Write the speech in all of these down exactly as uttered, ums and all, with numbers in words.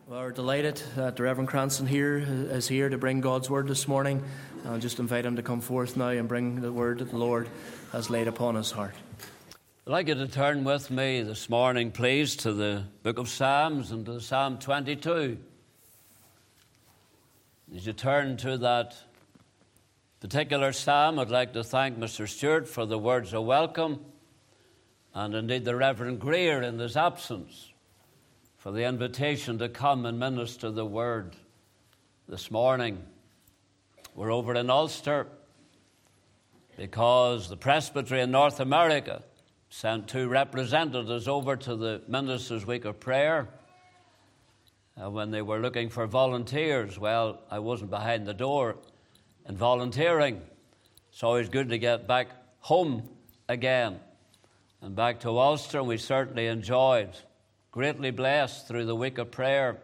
Well, we're delighted that the Reverend Cranston here is here to bring God's word this morning. I'll just invite him to come forth now and bring the word that the Lord has laid upon his heart. I'd like you to turn with me this morning, please, to the book of Psalms and to Psalm twenty-two. As you turn to that particular psalm, I'd like to thank Mister Stewart for the words of welcome, and indeed the Reverend Greer in his absence for the invitation to come and minister the word this morning. We're over in Ulster because the Presbytery in North America sent two representatives over to the Ministers' Week of Prayer uh, when they were looking for volunteers. Well, I wasn't behind the door in volunteering. It's always good to get back home again and back to Ulster, and we certainly enjoyed, greatly blessed through the week of prayer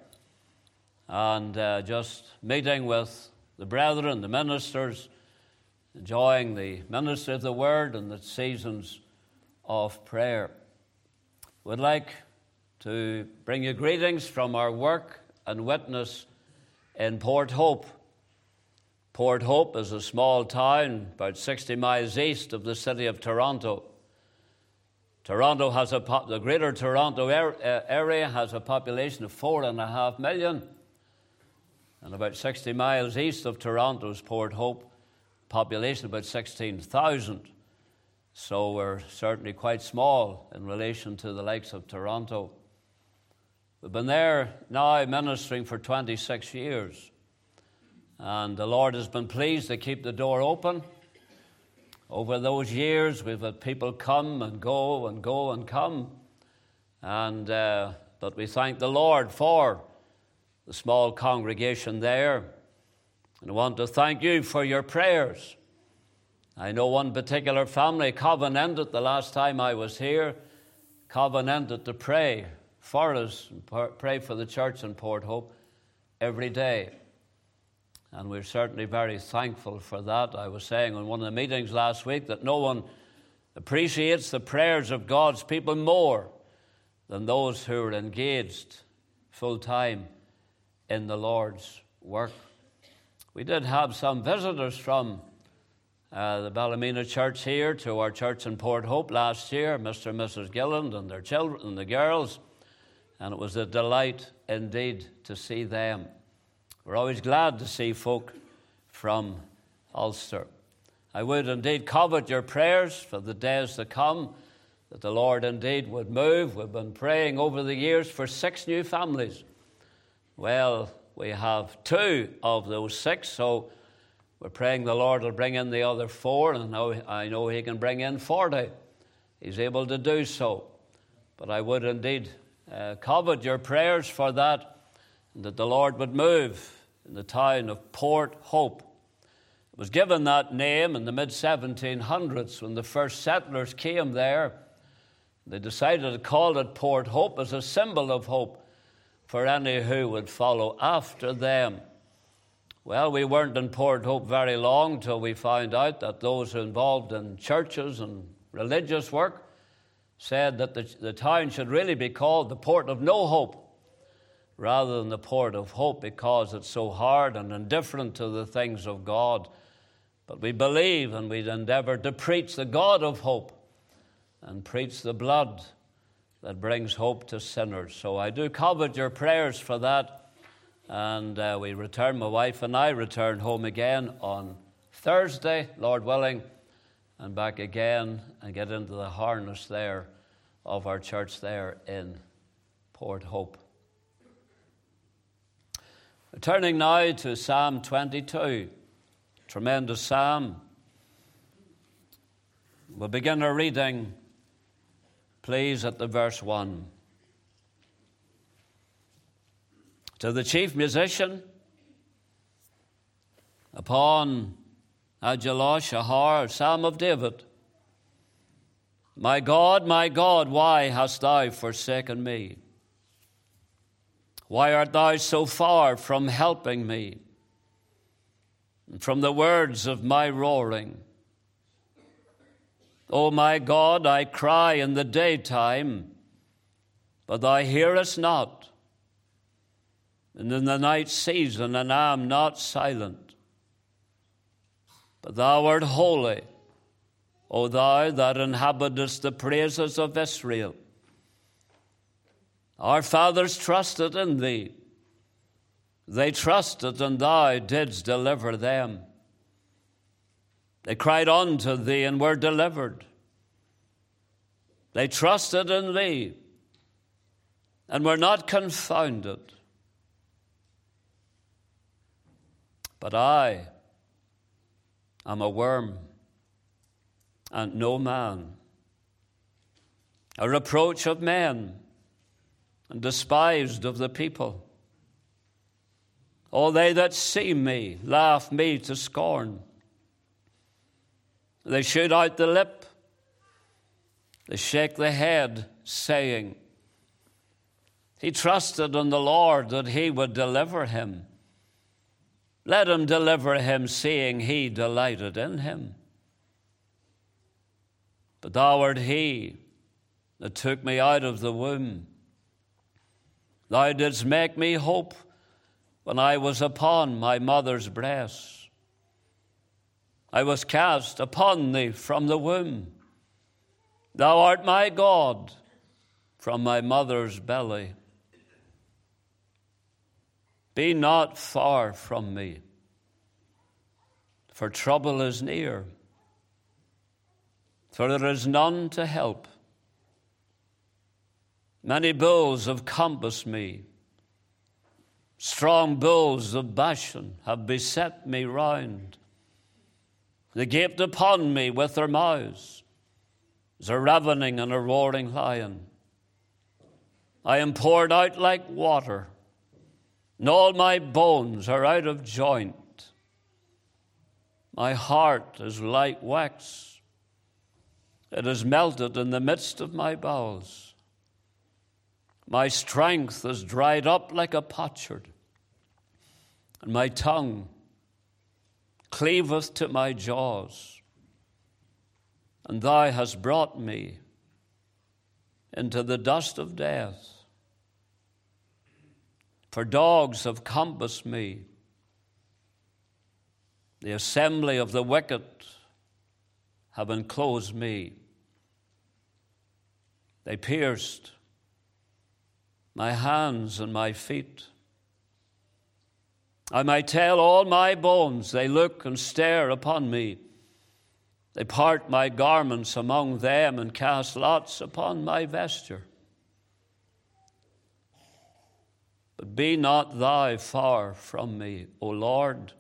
and uh, just meeting with the brethren, the ministers, enjoying the ministry of the word and the seasons of prayer. We'd like to bring you greetings from our work and witness in Port Hope. Port Hope is a small town about sixty miles east of the city of Toronto. Toronto has a pop- the Greater Toronto er- area has a population of four and a half million, and about sixty miles east of Toronto's Port Hope, population about sixteen thousand. So we're certainly quite small in relation to the likes of Toronto. We've been there now ministering for twenty-six years, and the Lord has been pleased to keep the door open. Over those years, we've had people come and go and go and come. And uh, but we thank the Lord for the small congregation there. And I want to thank you for your prayers. I know one particular family covenanted the last time I was here, covenanted to pray for us and pray for the church in Port Hope every day. And we're certainly very thankful for that. I was saying on one of the meetings last week that no one appreciates the prayers of God's people more than those who are engaged full-time in the Lord's work. We did have some visitors from uh, the Ballymena Church here to our church in Port Hope last year, Mister and Missus Gilland and their children and the girls, and it was a delight indeed to see them. We're always glad to see folk from Ulster. I would indeed covet your prayers for the days to come, that the Lord indeed would move. We've been praying over the years for six new families. Well, we have two of those six, so we're praying the Lord will bring in the other four, and now I know he can bring in forty. He's able to do so. But I would indeed uh, covet your prayers for that, and that the Lord would move in the town of Port Hope. It was given that name in the mid seventeen hundreds when the first settlers came there. They decided to call it Port Hope as a symbol of hope for any who would follow after them. Well, we weren't in Port Hope very long till we found out that those involved in churches and religious work said that the, the town should really be called the Port of No Hope, rather than the Port of Hope, because it's so hard and indifferent to the things of God. But we believe and we endeavor to preach the God of hope and preach the blood that brings hope to sinners. So I do covet your prayers for that. And uh, we return, my wife and I return home again on Thursday, Lord willing, and back again and get into the harness there of our church there in Port Hope. Turning now to Psalm twenty-two, tremendous psalm. We'll begin our reading, please, at the verse one. To the chief musician, upon Ajallah Shahar, Psalm of David. My God, my God, why hast thou forsaken me? Why art thou so far from helping me, and from the words of my roaring? O my God, I cry in the daytime, but thou hearest not. and in the night season, and I am not silent. But thou art holy, O thou that inhabitest the praises of Israel. Our fathers trusted in thee. They trusted, and thou didst deliver them. They cried unto thee, and were delivered. They trusted in thee, and were not confounded. But I am a worm, and no man, a reproach of men, and despised of the people. All they that see me laugh me to scorn. They shoot out the lip, they shake the head, saying, He trusted in the Lord that he would deliver him. Let him deliver him, seeing he delighted in him. But thou art he that took me out of the womb. Thou didst make me hope when I was upon my mother's breast. I was cast upon thee from the womb. Thou art my God from my mother's belly. Be not far from me, for trouble is near, for there is none to help. Many bulls have compassed me. Strong bulls of Bashan have beset me round. They gaped upon me with their mouths, as a ravening and a roaring lion. I am poured out like water, and all my bones are out of joint. My heart is like wax. It is melted in the midst of my bowels. My strength is dried up like a potsherd, and my tongue cleaveth to my jaws. And thou hast brought me into the dust of death. For dogs have compassed me. The assembly of the wicked have enclosed me. They pierced my hands and my feet. I might tell all my bones, they look and stare upon me. They part my garments among them and cast lots upon my vesture. But be not thou far from me, O Lord,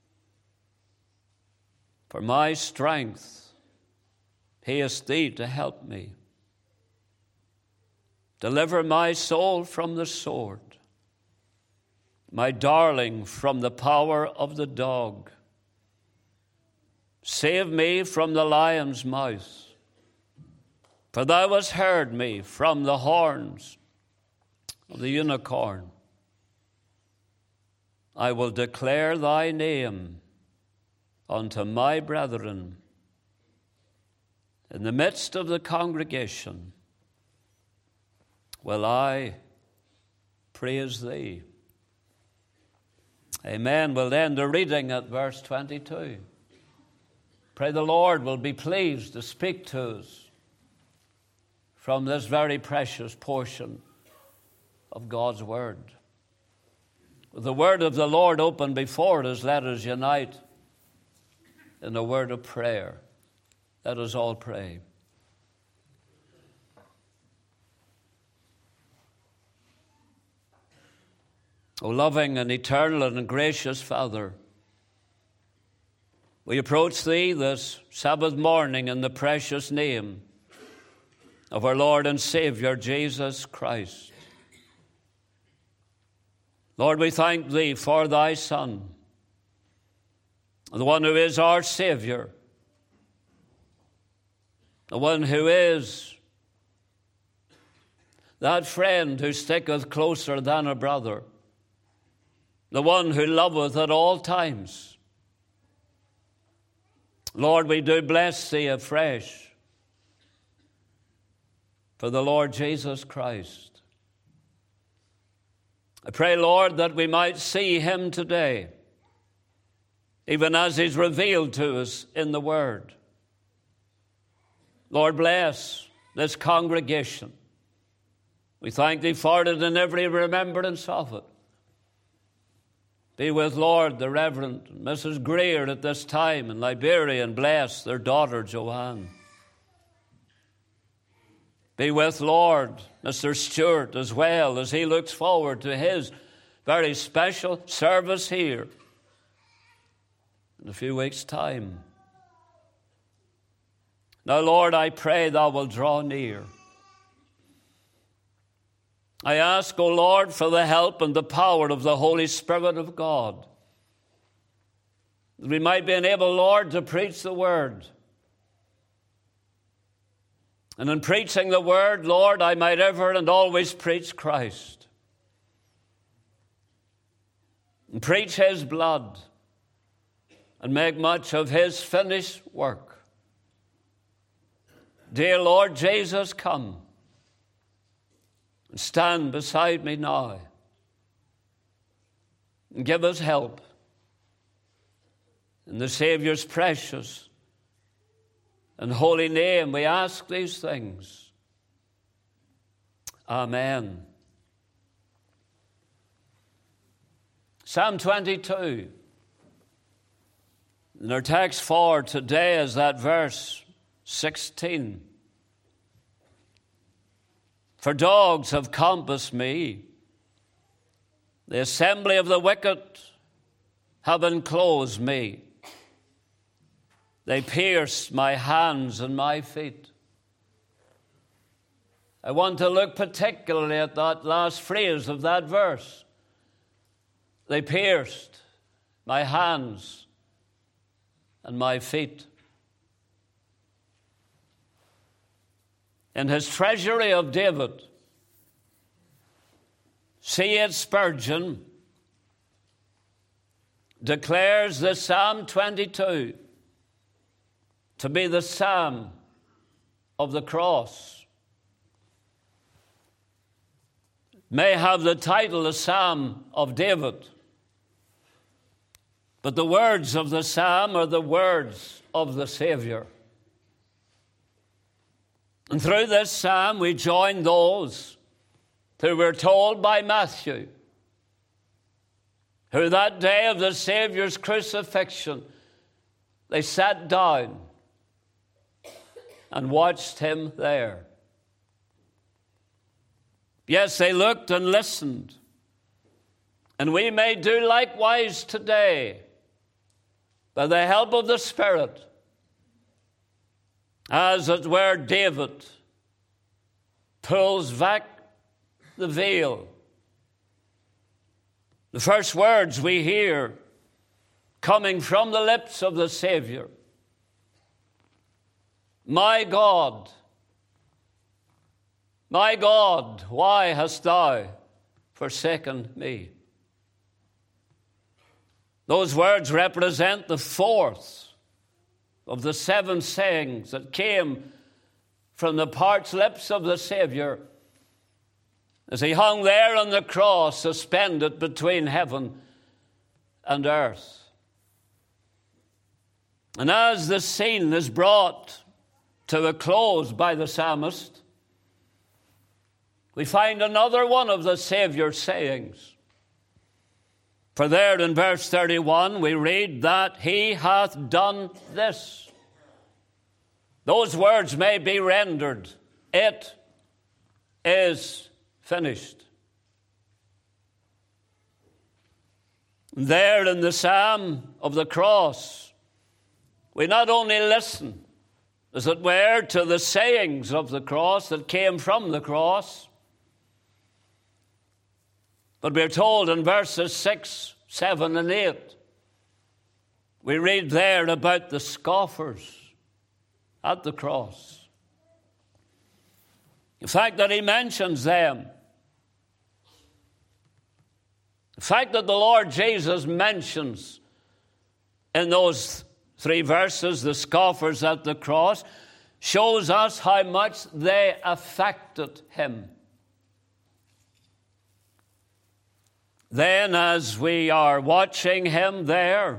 for my strength haste thee to help me. Deliver my soul from the sword, my darling from the power of the dog. Save me from the lion's mouth, for thou hast heard me from the horns of the unicorn. I will declare thy name unto my brethren. In the midst of the congregation will I praise thee. Amen. We'll end the reading at verse twenty-two. Pray the Lord will be pleased to speak to us from this very precious portion of God's Word. With the Word of the Lord open before us, let us unite in a word of prayer. Let us all pray. O loving and eternal and gracious Father, we approach Thee this Sabbath morning in the precious name of our Lord and Savior, Jesus Christ. Lord, we thank Thee for Thy Son, the one who is our Savior, the one who is that friend who sticketh closer than a brother, the one who loveth at all times. Lord, we do bless Thee afresh for the Lord Jesus Christ. I pray, Lord, that we might see him today, even as he's revealed to us in the Word. Lord, bless this congregation. We thank thee for it in every remembrance of it. Be with, Lord, the Reverend Missus Greer at this time in Liberia, and bless their daughter, Joanne. Be with, Lord, Mister Stewart as well, as he looks forward to his very special service here in a few weeks' time. Now, Lord, I pray thou wilt draw near. I ask, O Lord, for the help and the power of the Holy Spirit of God, that we might be enabled, Lord, to preach the Word. And in preaching the Word, Lord, I might ever and always preach Christ. And preach his blood and make much of his finished work. Dear Lord Jesus, come and stand beside me now and give us help. In the Savior's precious and holy name we ask these things. Amen. Psalm twenty-two. And our text for today is that verse sixteen. For dogs have compassed me, the assembly of the wicked have enclosed me. They pierced my hands and my feet. I want to look particularly at that last phrase of that verse. They pierced my hands and my feet. In his treasury of David, C H Spurgeon declares this Psalm twenty-two to be the Psalm of the cross. It may have the title, the Psalm of David, but the words of the Psalm are the words of the Savior. And through this psalm, we join those who were told by Matthew, who that day of the Savior's crucifixion, they sat down and watched him there. Yes, they looked and listened. And we may do likewise today, by the help of the Spirit, as it were David pulls back the veil. The first words we hear coming from the lips of the Savior: My God, my God, why hast thou forsaken me? Those words represent the fourth of the seven sayings that came from the parched lips of the Savior as he hung there on the cross, suspended between heaven and earth. And as the scene is brought to a close by the psalmist, we find another one of the Savior's sayings. For there in verse thirty-one, we read that he hath done this. Those words may be rendered, it is finished. There in the Psalm of the cross, we not only listen, as it were, to the sayings of the cross that came from the cross, but we're told in verses six, seven, and eight, we read there about the scoffers at the cross. The fact that he mentions them, the fact that the Lord Jesus mentions in those three verses the scoffers at the cross, shows us how much they affected him. then as we are watching him there,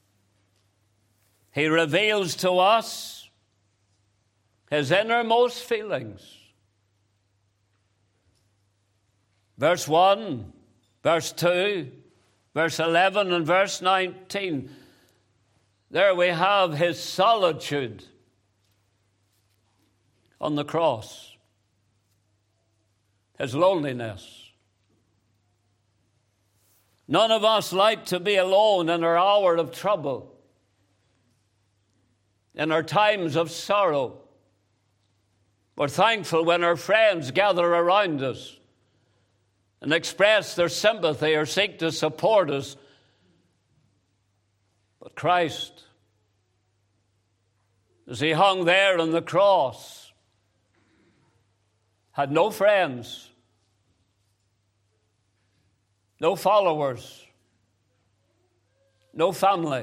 he reveals to us his innermost feelings. Verse one, verse two, verse eleven, and verse nineteen. There we have his solitude on the cross, his loneliness. None of us like to be alone in our hour of trouble, in our times of sorrow. We're thankful when our friends gather around us and express their sympathy or seek to support us. But Christ, as he hung there on the cross, had no friends, no followers, no family,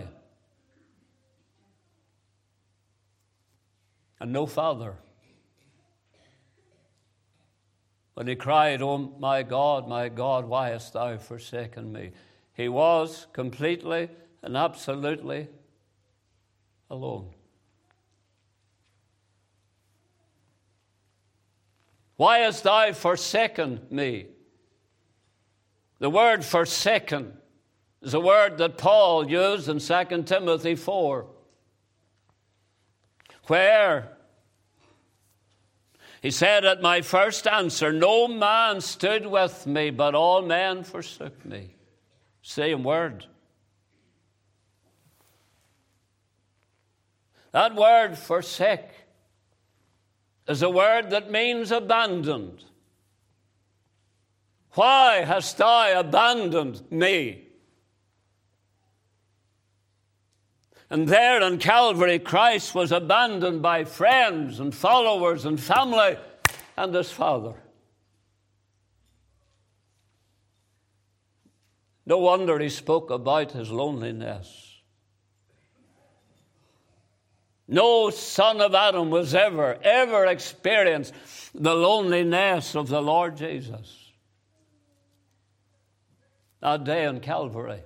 and no father. When he cried, "Oh, my God, my God, why hast thou forsaken me?" He was completely and absolutely alone. "Why hast thou forsaken me?" The word forsaken is a word that Paul used in Second Timothy four, where he said, "At my first answer, no man stood with me, but all men forsook me." Same word. That word forsake is a word that means abandoned. Why hast thou abandoned me? And there on Calvary, Christ was abandoned by friends and followers and family and his Father. No wonder he spoke about his loneliness. No son of Adam was ever, ever experienced the loneliness of the Lord Jesus. That day on Calvary.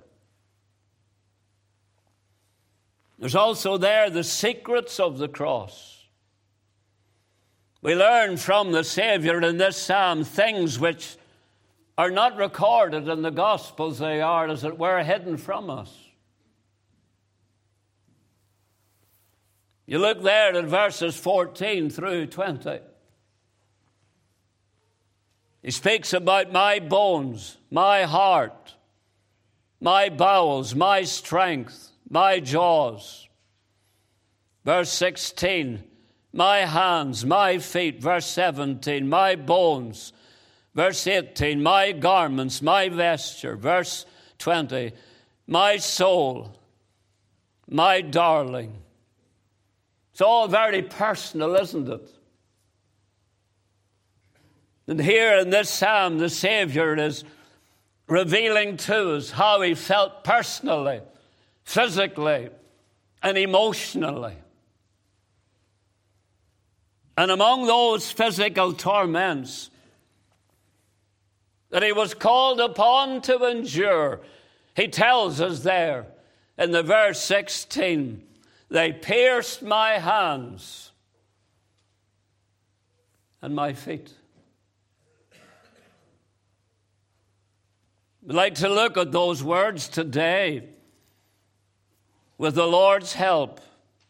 There's also there the secrets of the cross. We learn from the Savior in this psalm things which are not recorded in the Gospels. They are, as it were, hidden from us. You look there at verses fourteen through twenty. He speaks about my bones, my heart, my bowels, my strength, my jaws. Verse sixteen, my hands, my feet. Verse seventeen, my bones. Verse eighteen, my garments, my vesture. Verse twenty, my soul, my darling. It's all very personal, isn't it? And here in this psalm, the Savior is revealing to us how he felt personally, physically, and emotionally. And among those physical torments that he was called upon to endure, he tells us there in the verse sixteen, they pierced my hands and my feet. We'd like to look at those words today with the Lord's help.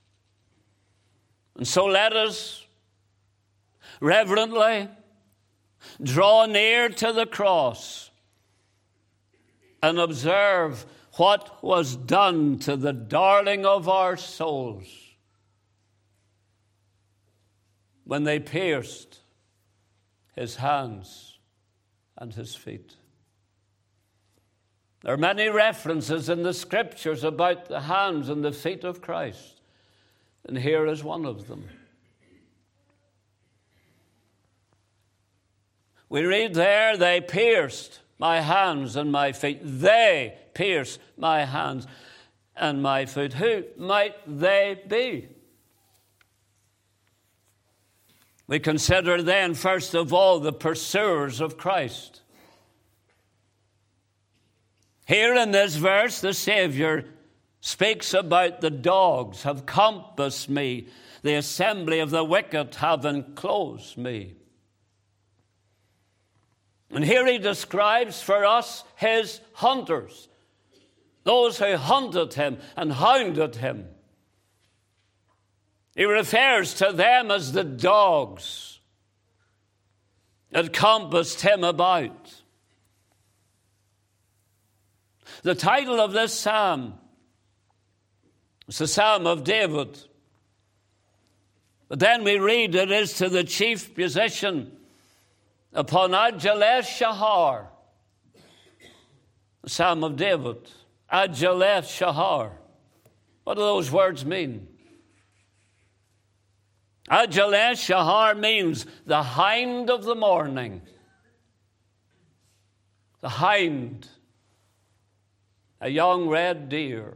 And so let us reverently draw near to the cross and observe what was done to the darling of our souls when they pierced his hands and his feet. There are many references in the Scriptures about the hands and the feet of Christ, and here is one of them. We read there, they pierced my hands and my feet. They pierced my hands and my feet. Who might they be? We consider then, first of all, the pursuers of Christ. Here in this verse, the Savior speaks about the dogs have compassed me. The assembly of the wicked have enclosed me. And here he describes for us his hunters, those who hunted him and hounded him. He refers to them as the dogs that compassed him about. The title of this psalm is the Psalm of David. But then we read it is to the chief musician upon Ajaleth Shahar. The Psalm of David. Ajaleth Shahar. What do those words mean? Ajaleth Shahar means the hind of the morning. The hind. A young red deer.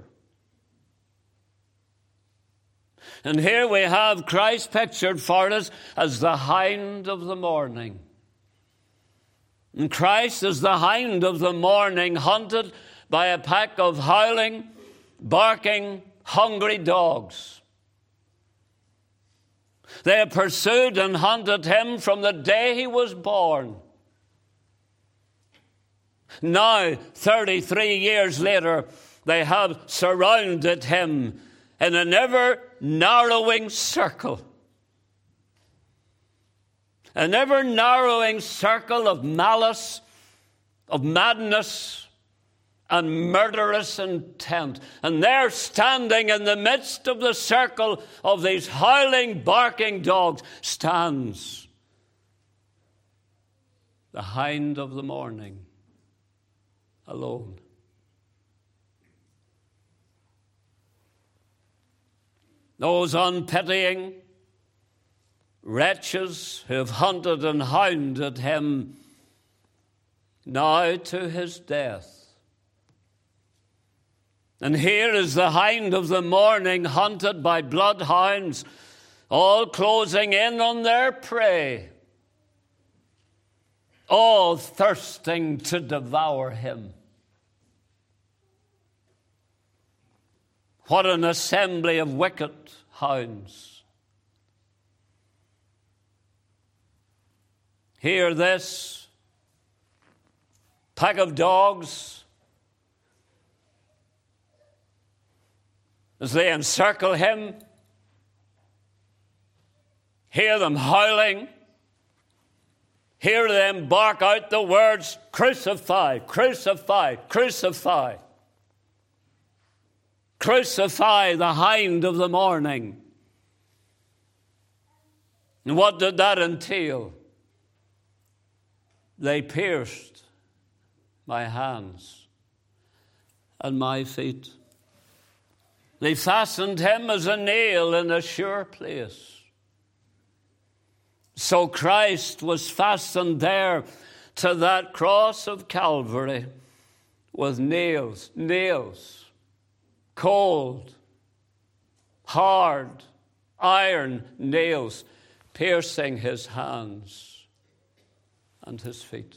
And here we have Christ pictured for us as the hind of the morning. And Christ is the hind of the morning, hunted by a pack of howling, barking, hungry dogs. They have pursued and hunted him from the day he was born. Now, thirty-three years later, they have surrounded him in an ever-narrowing circle. An ever-narrowing circle of malice, of madness, and murderous intent. And there, standing in the midst of the circle of these howling, barking dogs, stands the hind of the morning, alone. Those unpitying wretches who have hunted and hounded him now to his death. And here is the hind of the morning, hunted by bloodhounds, all closing in on their prey, all thirsting to devour him. What an assembly of wicked hounds. Hear this pack of dogs as they encircle him. Hear them howling. Hear them bark out the words, "Crucify, crucify, crucify." Crucify the hind of the morning. And what did that entail? They pierced my hands and my feet. They fastened him as a nail in a sure place. So Christ was fastened there to that cross of Calvary with nails, nails. Cold, hard, iron nails piercing his hands and his feet.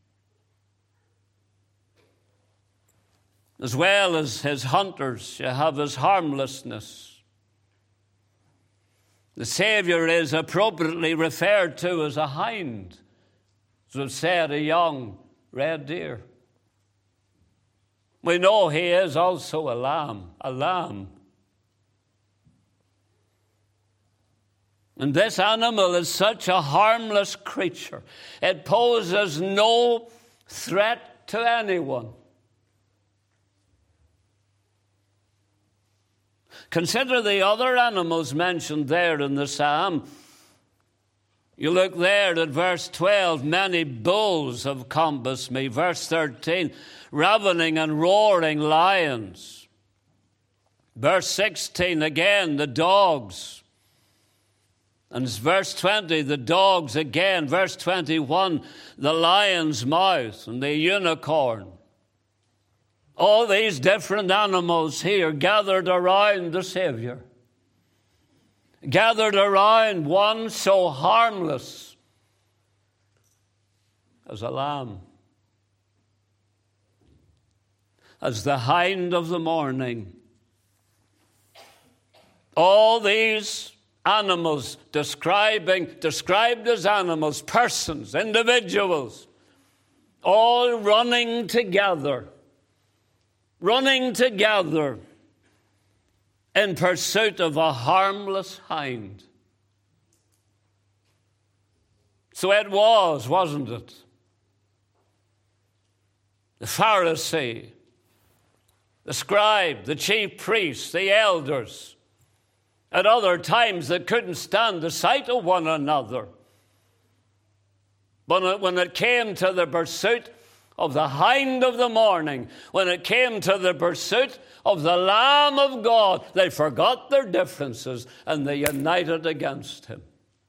As well as his hunters, you have his harmlessness. The Savior is appropriately referred to as a hind, as we've said, a young red deer. We know he is also a lamb, a lamb. And this animal is such a harmless creature. It poses no threat to anyone. Consider the other animals mentioned there in the psalm. You look there at verse twelve, many bulls have compassed me. Verse thirteen, ravening and roaring lions. Verse sixteen, again, the dogs. And verse twenty, the dogs again. Verse twenty-one, the lion's mouth and the unicorn. All these different animals here gathered around the Savior. Gathered around one so harmless as a lamb. as the hind of the morning. All these animals describing, described as animals, persons, individuals, all running together, running together in pursuit of a harmless hind. So it was, wasn't it? The Pharisee, the scribe, the chief priests, the elders, at other times they couldn't stand the sight of one another. But when it came to the pursuit of the hind of the morning, when it came to the pursuit of the Lamb of God, they forgot their differences and they united against him.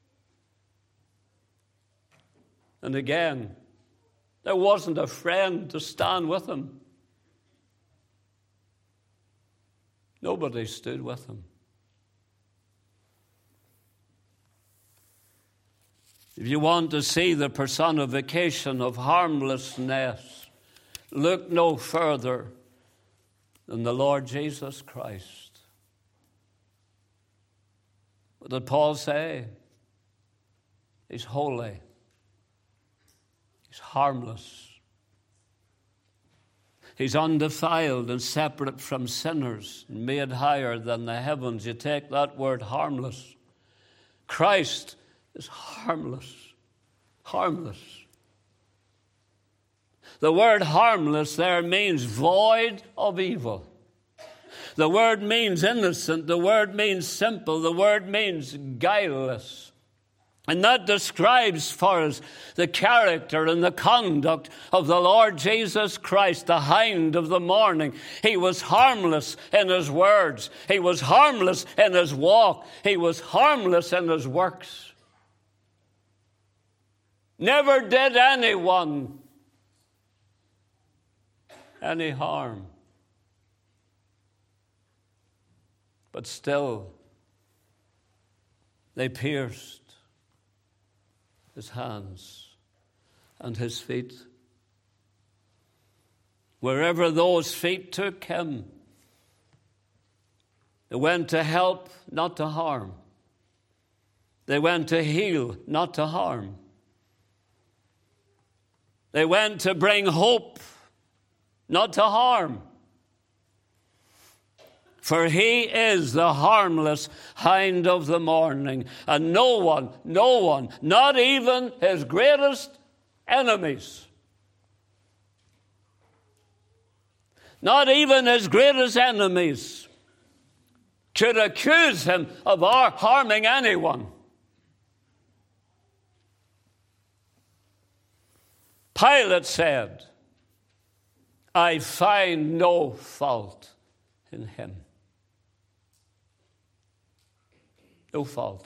And again, there wasn't a friend to stand with him. Nobody stood with him. If you want to see the personification of harmlessness, look no further than the Lord Jesus Christ. What did Paul say? He's holy. He's harmless. He's undefiled and separate from sinners, and made higher than the heavens. You take that word harmless. Christ is harmless. Harmless. The word harmless there means void of evil. The word means innocent. The word means simple. The word means guileless. And that describes for us the character and the conduct of the Lord Jesus Christ, the hind of the morning. He was harmless in his words. He was harmless in his walk. He was harmless in his works. Never did anyone any harm. But still, they pierced his hands and his feet. Wherever those feet took him, they went to help, not to harm. They went to heal, not to harm. They went to bring hope, not to harm. For he is the harmless hind of the morning. And no one, no one, not even his greatest enemies, not even his greatest enemies could accuse him of harming anyone. Pilate said, I find no fault in him. No fault.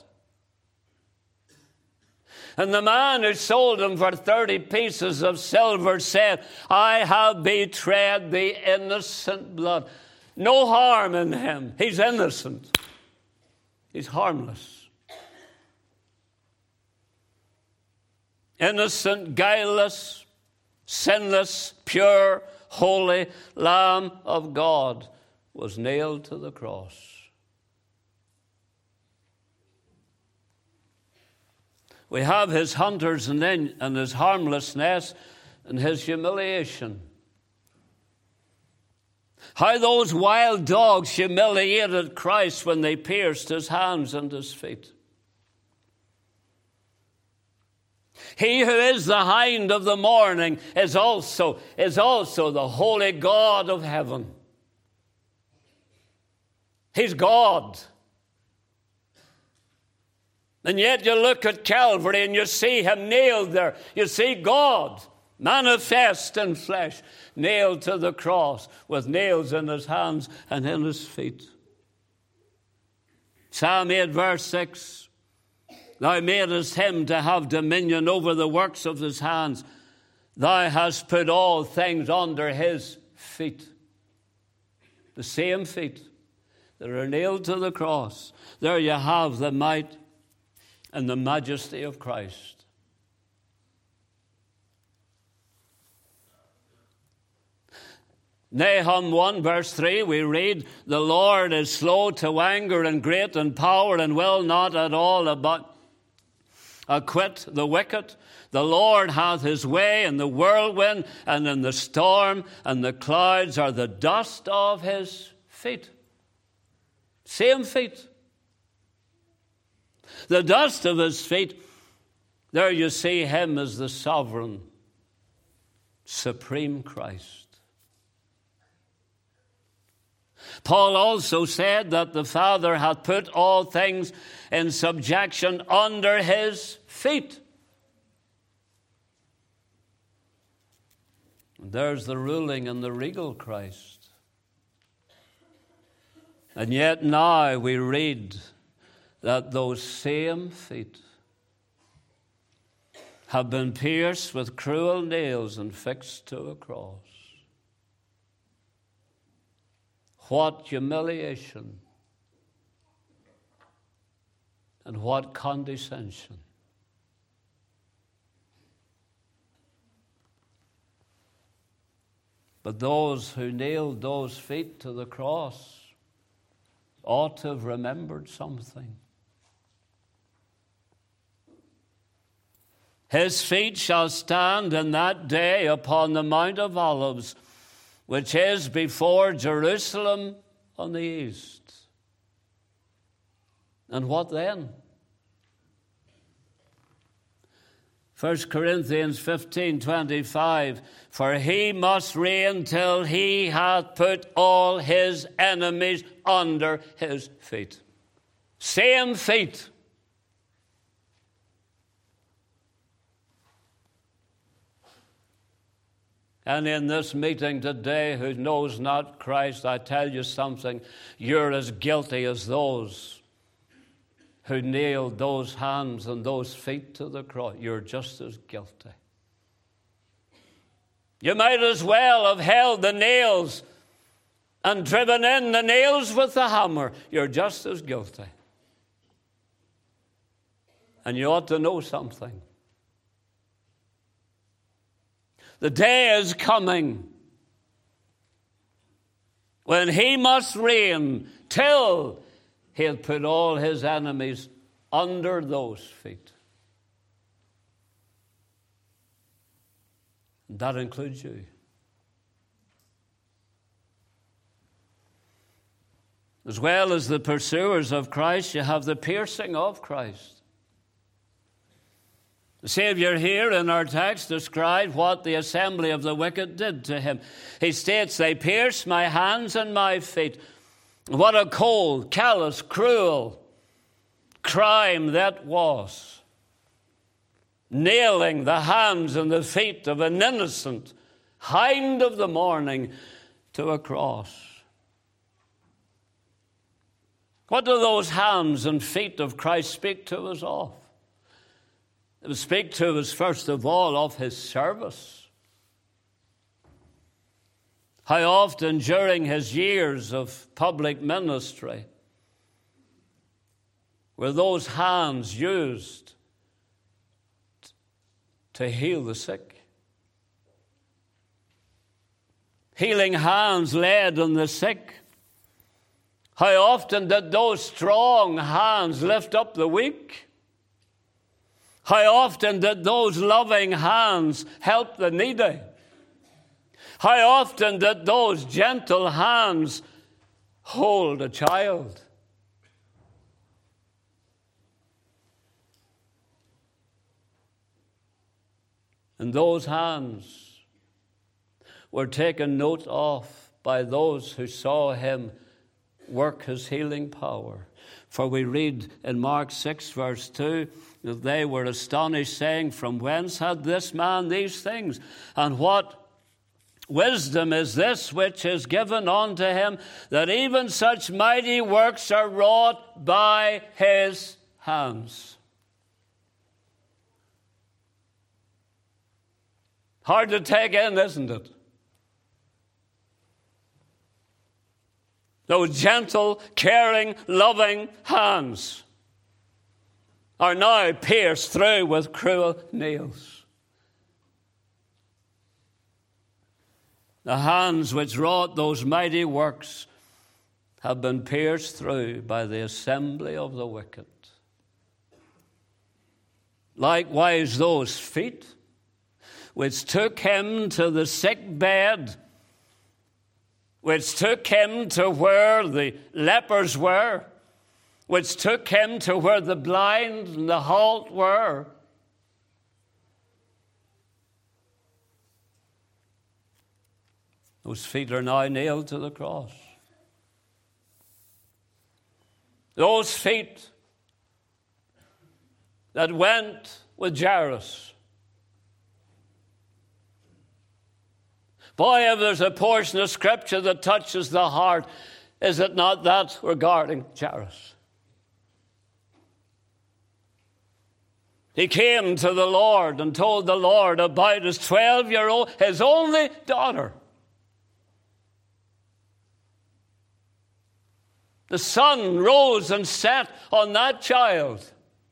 And the man who sold him for thirty pieces of silver said, I have betrayed the innocent blood. No harm in him. He's innocent. He's harmless. Innocent, guileless, sinless, pure, holy Lamb of God was nailed to the cross. We have his hunters and then and his harmlessness and his humiliation. How those wild dogs humiliated Christ when they pierced his hands and his feet. He who is the hind of the morning is also, is also the holy God of heaven. He's God. And yet you look at Calvary and you see him nailed there. You see God manifest in flesh, nailed to the cross with nails in his hands and in his feet. Psalm eight verse six. Thou madest him to have dominion over the works of his hands. Thou hast put all things under his feet. The same feet that are nailed to the cross. There you have the might and the majesty of Christ. Nahum one verse three, we read, the Lord is slow to anger and great in power and will not at all about acquit the wicked. The Lord hath his way in the whirlwind and in the storm, and the clouds are the dust of his feet. Same feet. The dust of his feet. There you see him as the sovereign, supreme Christ. Paul also said that the Father hath put all things in subjection under his feet. There's the ruling and the regal Christ. And yet now we read that those same feet have been pierced with cruel nails and fixed to a cross. What humiliation and what condescension. But those who nailed those feet to the cross ought to have remembered something. His feet shall stand in that day upon the Mount of Olives, which is before Jerusalem on the east. And what then? First Corinthians fifteen twenty-five, for he must reign till he hath put all his enemies under his feet. Same feet. And in this meeting today, who knows not Christ, I tell you something, you're as guilty as those who nailed those hands and those feet to the cross. You're just as guilty. You might as well have held the nails and driven in the nails with the hammer. You're just as guilty. And you ought to know something. The day is coming when he must reign till he'll put all his enemies under those feet. And that includes you. As well as the pursuers of Christ, you have the piercing of Christ. The Savior here in our text described what the assembly of the wicked did to him. He states, they pierced my hands and my feet. What a cold, callous, cruel crime that was. Nailing the hands and the feet of an innocent hind of the morning to a cross. What do those hands and feet of Christ speak to us of? It would speak to us, first of all, of his service. How often during his years of public ministry were those hands used to heal the sick? Healing hands laid on the sick. How often did those strong hands lift up the weak? How often did those loving hands help the needy? How often did those gentle hands hold a child? And those hands were taken note of by those who saw him work his healing power. For we read in Mark six, verse two, that they were astonished, saying, from whence had this man these things? And what wisdom is this which is given unto him, that even such mighty works are wrought by his hands? Hard to take in, isn't it? Those gentle, caring, loving hands are now pierced through with cruel nails. The hands which wrought those mighty works have been pierced through by the assembly of the wicked. Likewise, those feet which took him to the sick bed, which took him to where the lepers were, which took him to where the blind and the halt were, those feet are now nailed to the cross. Those feet that went with Jairus. Boy, if there's a portion of Scripture that touches the heart, is it not that regarding Jairus? He came to the Lord and told the Lord about his twelve-year-old, his only daughter. The sun rose and set on that child.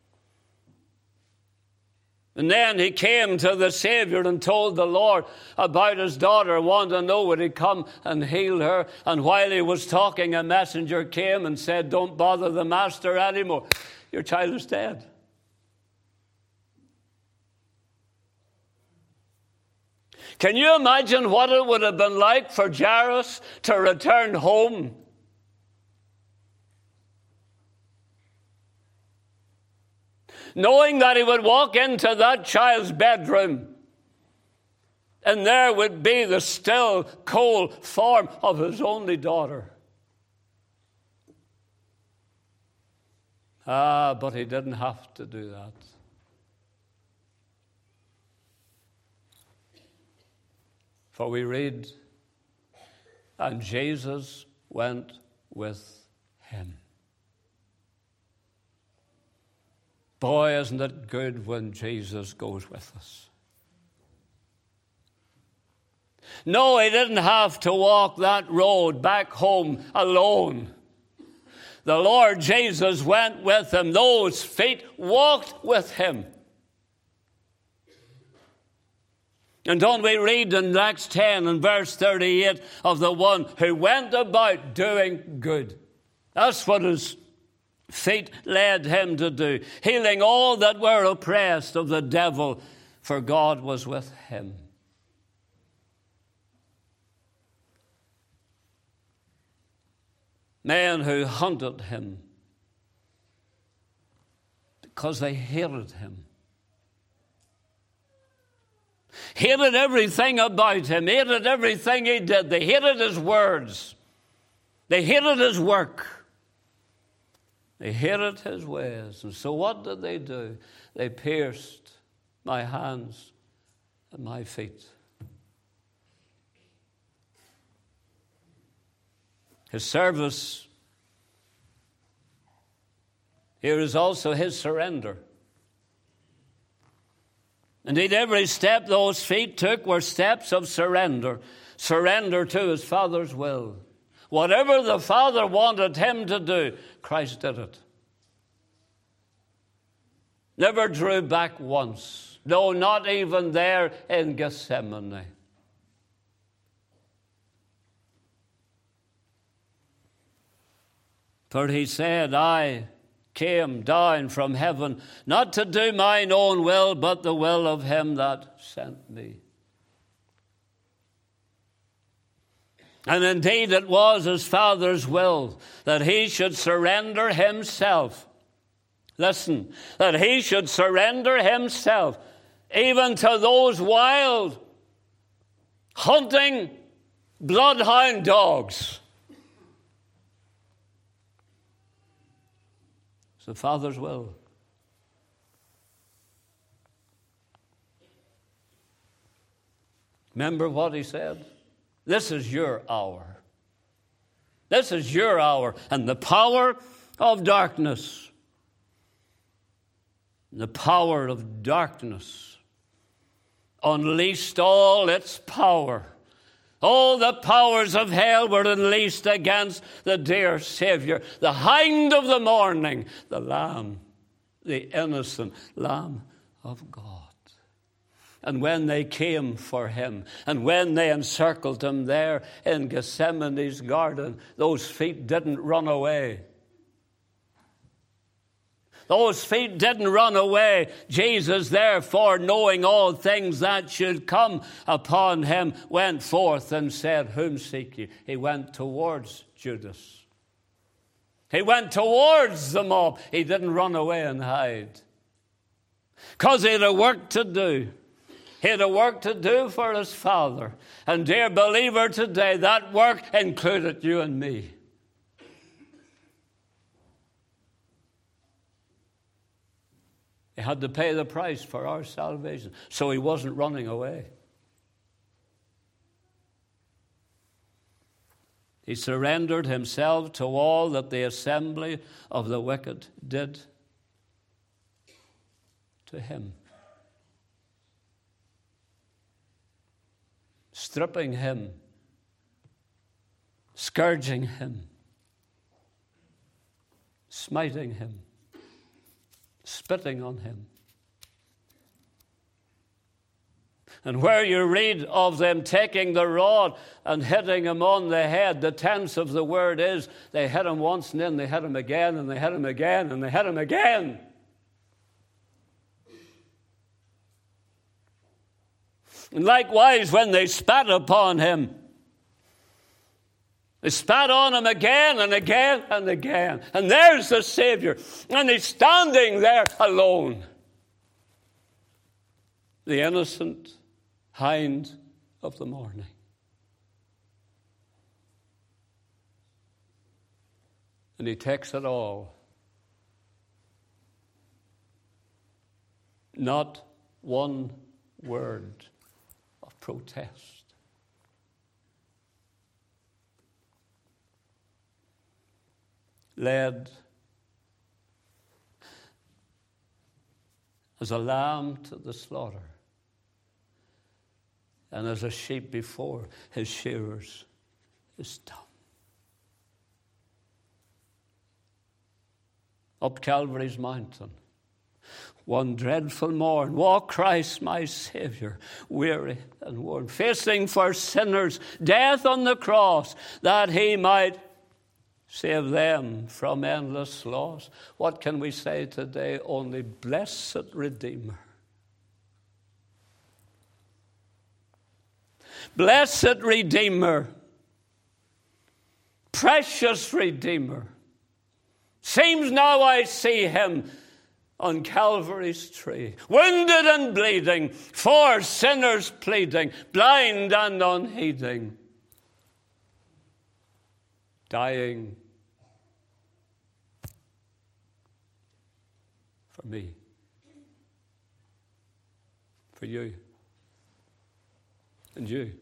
And then he came to the Savior and told the Lord about his daughter, wanted to know would he come and heal her. And while he was talking, a messenger came and said, don't bother the master anymore. Your child is dead. Can you imagine what it would have been like for Jairus to return home? Knowing that he would walk into that child's bedroom and there would be the still, cold form of his only daughter. Ah, but he didn't have to do that. For we read, and Jesus went with him. Boy, isn't it good when Jesus goes with us. No, he didn't have to walk that road back home alone. The Lord Jesus went with him. Those feet walked with him. And don't we read in Acts ten and verse thirty-eight of the one who went about doing good. That's what his feet led him to do, healing all that were oppressed of the devil, for God was with him. Men who hunted him because they hated him. Hated everything about him, hated everything he did. They hated his words. They hated his work. They hated his ways. And so what did they do? They pierced my hands and my feet. His service here is also his surrender. Indeed, every step those feet took were steps of surrender. Surrender to his Father's will. Whatever the Father wanted him to do, Christ did it. Never drew back once. No, not even there in Gethsemane. For he said, I came down from heaven, not to do mine own will, but the will of him that sent me. And indeed it was his Father's will that he should surrender himself. Listen, that he should surrender himself even to those wild, hunting, bloodhound dogs. It's the Father's will. Remember what he said? This is your hour. This is your hour. And the power of darkness, the power of darkness unleashed all its power. All the powers of hell were unleashed against the dear Savior, the Hind of the morning, the Lamb, the innocent Lamb of God. And when they came for him, and when they encircled him there in Gethsemane's garden, those feet didn't run away. Those feet didn't run away. Jesus, therefore, knowing all things that should come upon him, went forth and said, Whom seek ye? He went towards Judas. He went towards the mob. He didn't run away and hide. Because he had a work to do. He had a work to do for his Father. And dear believer, today, that work included you and me. He had to pay the price for our salvation, so he wasn't running away. He surrendered himself to all that the assembly of the wicked did to him. Stripping him, scourging him, smiting him, spitting on him. And where you read of them taking the rod and hitting him on the head, the tense of the word is they hit him once and then they hit him again and they hit him again and they hit him again. And likewise, when they spat upon him, they spat on him again and again and again. And there's the Savior. And he's standing there alone. The innocent hind of the morning. And he takes it all. Not one word of protest. Led as a lamb to the slaughter, and as a sheep before his shearers is dumb. Up Calvary's mountain, one dreadful morn, walked Christ my Savior, weary and worn, facing for sinners death on the cross, that he might save them from endless loss. What can we say today? Only blessed Redeemer. Blessed Redeemer. Precious Redeemer. Seems now I see him on Calvary's tree, wounded and bleeding, for sinners pleading, blind and unheeding, dying for me, for you, and you.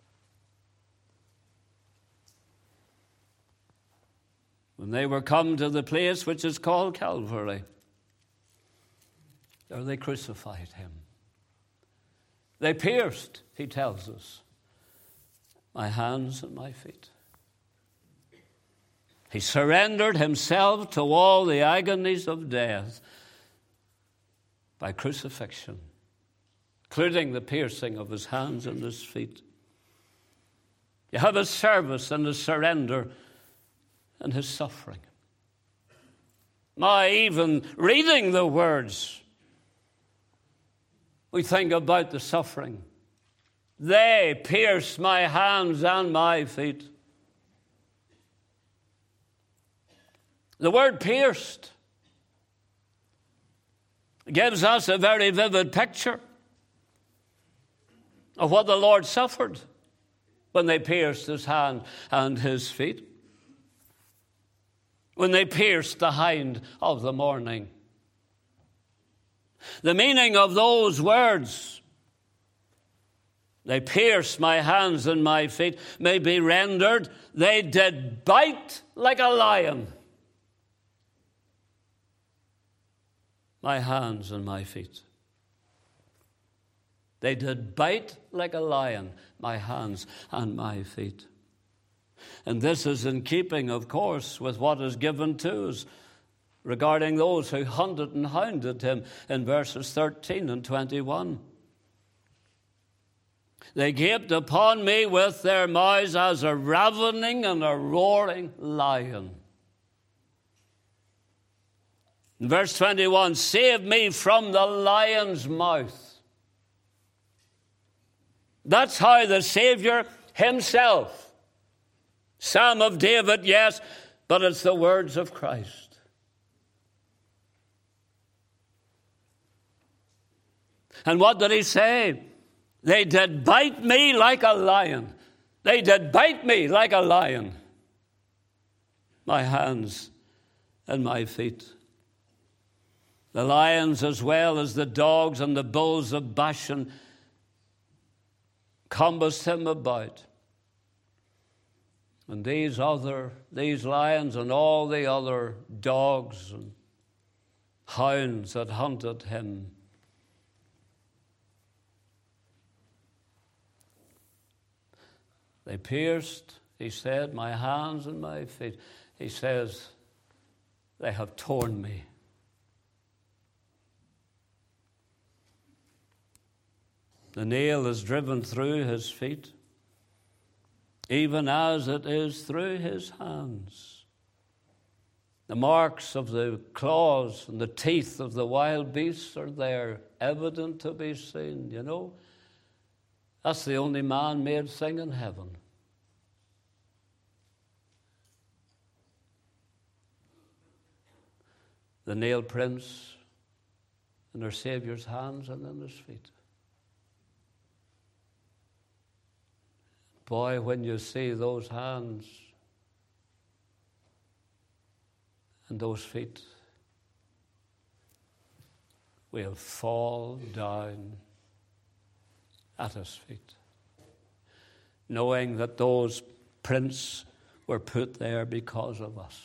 When they were come to the place which is called Calvary, there they crucified him. They pierced, he tells us, my hands and my feet. He surrendered himself to all the agonies of death by crucifixion, including the piercing of his hands and his feet. You have his service and his surrender and his suffering. My, even reading the words, we think about the suffering. They pierced my hands and my feet. The word pierced gives us a very vivid picture of what the Lord suffered when they pierced his hand and his feet. When they pierced the hind of the morning. The meaning of those words, they pierced my hands and my feet, may be rendered, they did bite like a lion. My hands and my feet. They did bite like a lion, my hands and my feet. And this is in keeping, of course, with what is given to us regarding those who hunted and hounded him in verses thirteen and twenty-one. They gaped upon me with their mouths as a ravening and a roaring lion. In verse twenty-one, save me from the lion's mouth. That's how the Savior himself, Psalm of David, yes, but it's the words of Christ. And what did he say? They did bite me like a lion. They did bite me like a lion. My hands and my feet. The lions as well as the dogs and the bulls of Bashan compassed him about. And these other, these lions and all the other dogs and hounds that hunted him, they pierced, he said, my hands and my feet. He says, they have torn me. The nail is driven through his feet, even as it is through his hands. The marks of the claws and the teeth of the wild beasts are there, evident to be seen, you know. That's the only man-made thing in heaven. The nail prints in our Savior's hands and in his feet. Boy, when you see those hands and those feet, we'll fall down at his feet, knowing that those prints were put there because of us.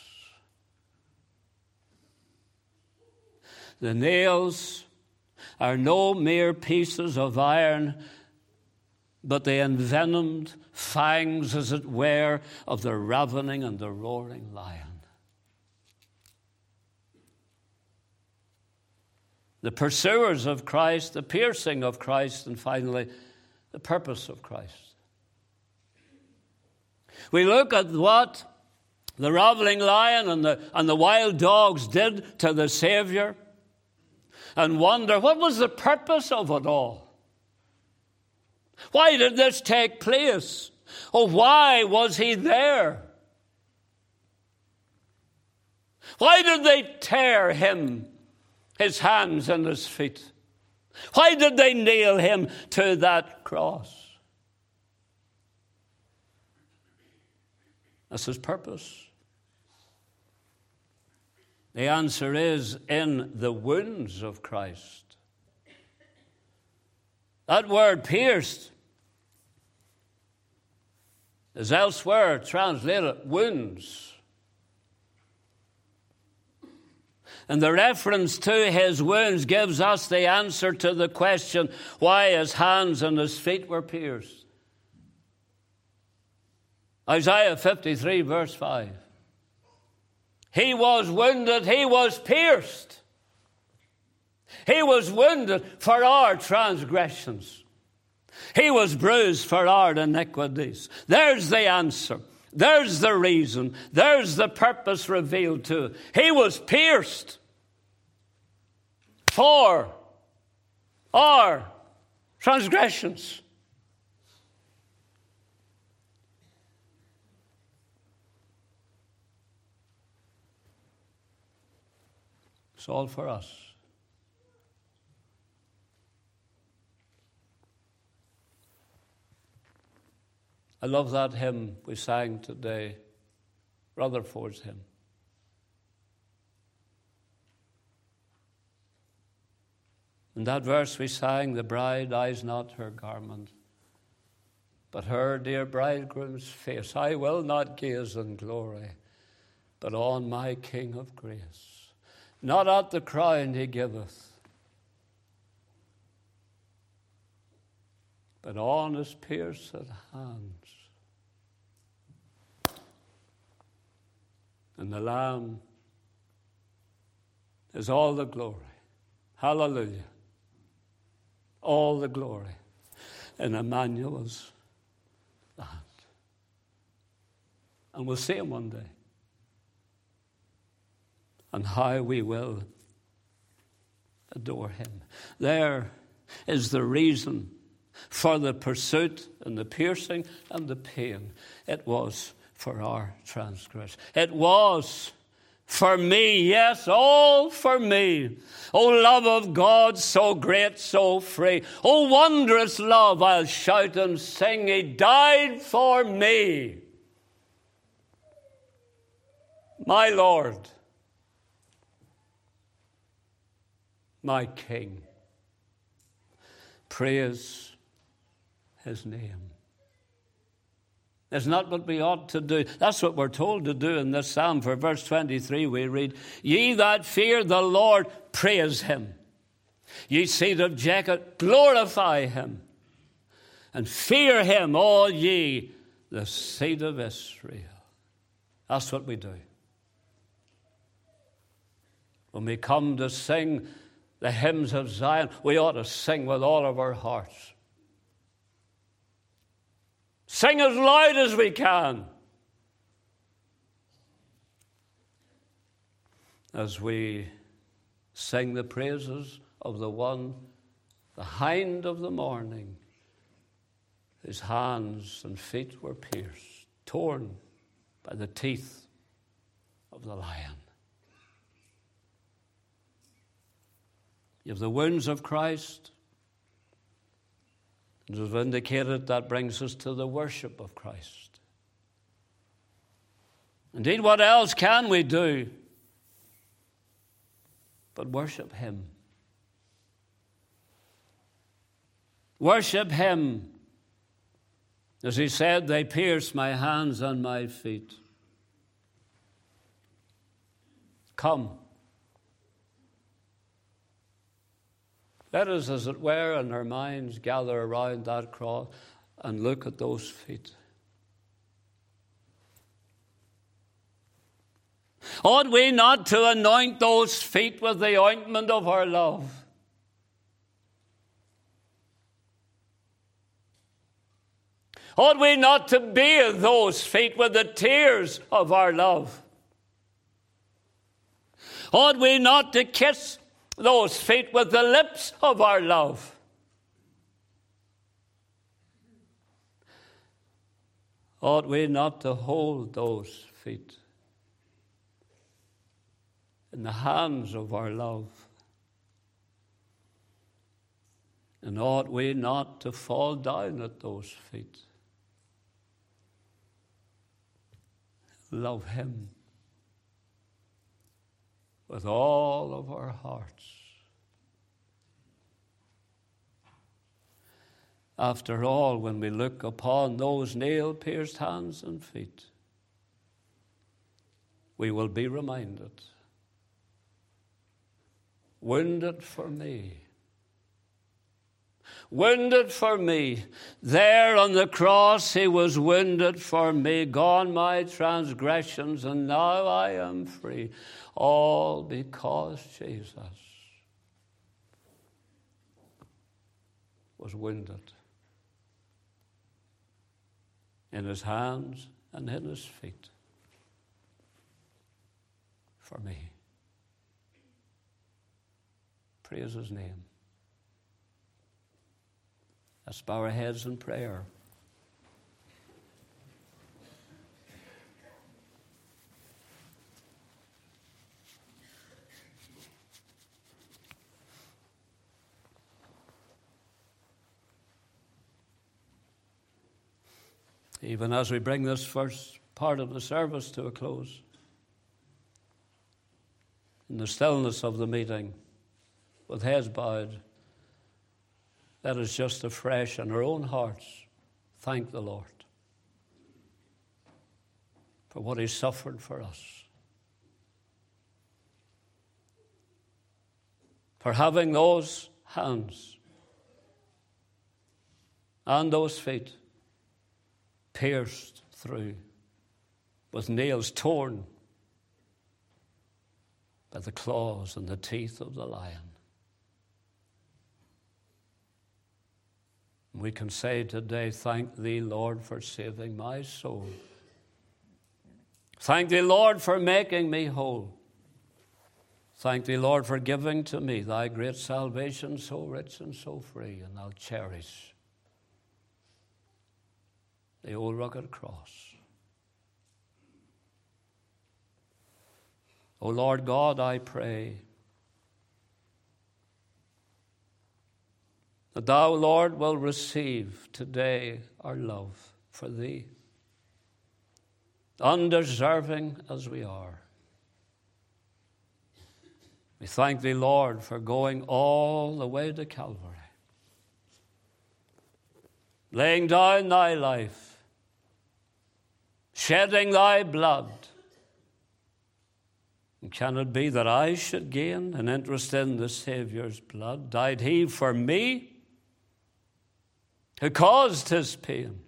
The nails are no mere pieces of iron, but the envenomed fangs, as it were, of the ravening and the roaring lion. The pursuers of Christ, the piercing of Christ, and finally, the purpose of Christ. We look at what the ravening lion and the, and the wild dogs did to the Savior and wonder, what was the purpose of it all? Why did this take place? Oh, why was he there? Why did they tear him, his hands and his feet? Why did they nail him to that cross? That's his purpose. The answer is in the wounds of Christ. That word pierced is elsewhere translated wounds. And the reference to his wounds gives us the answer to the question why his hands and his feet were pierced. Isaiah fifty-three, verse five. He was wounded, he was pierced. He was wounded for our transgressions. He was bruised for our iniquities. There's the answer. There's the reason. There's the purpose revealed to it. He was pierced for our transgressions. It's all for us. I love that hymn we sang today, Rutherford's hymn. In that verse we sang, the bride eyes not her garment, but her dear bridegroom's face. I will not gaze on glory, but on my King of grace. Not at the crown he giveth, but on his pierced hands. And the Lamb is all the glory. Hallelujah. All the glory. in Emmanuel's land. And we'll see him one day. And how we will adore him. There is the reason for the pursuit and the piercing and the pain. It was for our transgression. It was for me, yes, all for me. O love of God, so great, so free. O wondrous love, I'll shout and sing. He died for me. My Lord, my King, praise his name. It's not what we ought to do. That's what we're told to do in this psalm. For verse twenty-three we read, ye that fear the Lord, praise him. Ye seed of Jacob, glorify him. And fear him, all ye, the seed of Israel. That's what we do. When we come to sing the hymns of Zion, we ought to sing with all of our hearts. Sing as loud as we can. As we sing the praises of the one, the hind of the morning, his hands and feet were pierced, torn by the teeth of the lion. You have the wounds of Christ. As we've indicated, that brings us to the worship of Christ. Indeed, what else can we do but worship him? Worship him. As he said, they pierced my hands and my feet. Come. Let us, as it were, in our minds gather around that cross and look at those feet. Ought we not to anoint those feet with the ointment of our love? Ought we not to bathe those feet with the tears of our love? Ought we not to kiss those feet with the lips of our love? Ought we not to hold those feet in the hands of our love? And ought we not to fall down at those feet? Love him with all of our hearts. After all, when we look upon those nail-pierced hands and feet, we will be reminded, wounded for me, wounded for me. There on the cross he was wounded for me. Gone my transgressions, and now I am free. All because Jesus was wounded in his hands and in his feet for me. Praise his name. Let's bow our heads in prayer. Even as we bring this first part of the service to a close, in the stillness of the meeting, with heads bowed, let us just afresh in our own hearts thank the Lord for what he suffered for us, for having those hands and those feet pierced through with nails, torn by the claws and the teeth of the lion. We can say today, thank thee, Lord, for saving my soul. Thank thee, Lord, for making me whole. Thank thee, Lord, for giving to me thy great salvation, so rich and so free, and I'll cherish the old rugged cross. O Lord God, I pray that thou, Lord, will receive today our love for thee, undeserving as we are. We thank thee, Lord, for going all the way to Calvary, laying down thy life, shedding thy blood. And can it be that I should gain an interest in the Saviour's blood? Died he for me, who caused his pain,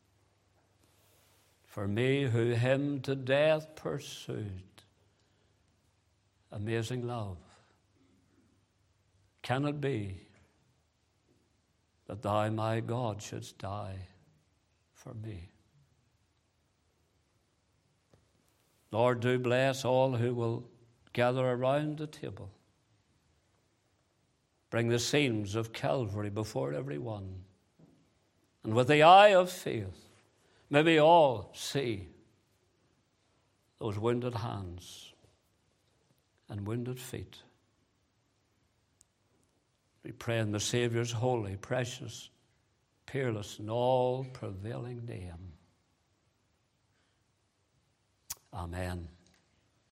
for me who him to death pursued. Amazing love. Can it be that thou, my God, shouldst die for me? Lord, do bless all who will gather around the table. Bring the scenes of Calvary before every one. And with the eye of faith, may we all see those wounded hands and wounded feet. We pray in the Saviour's holy, precious, peerless, and all-prevailing name. Amen.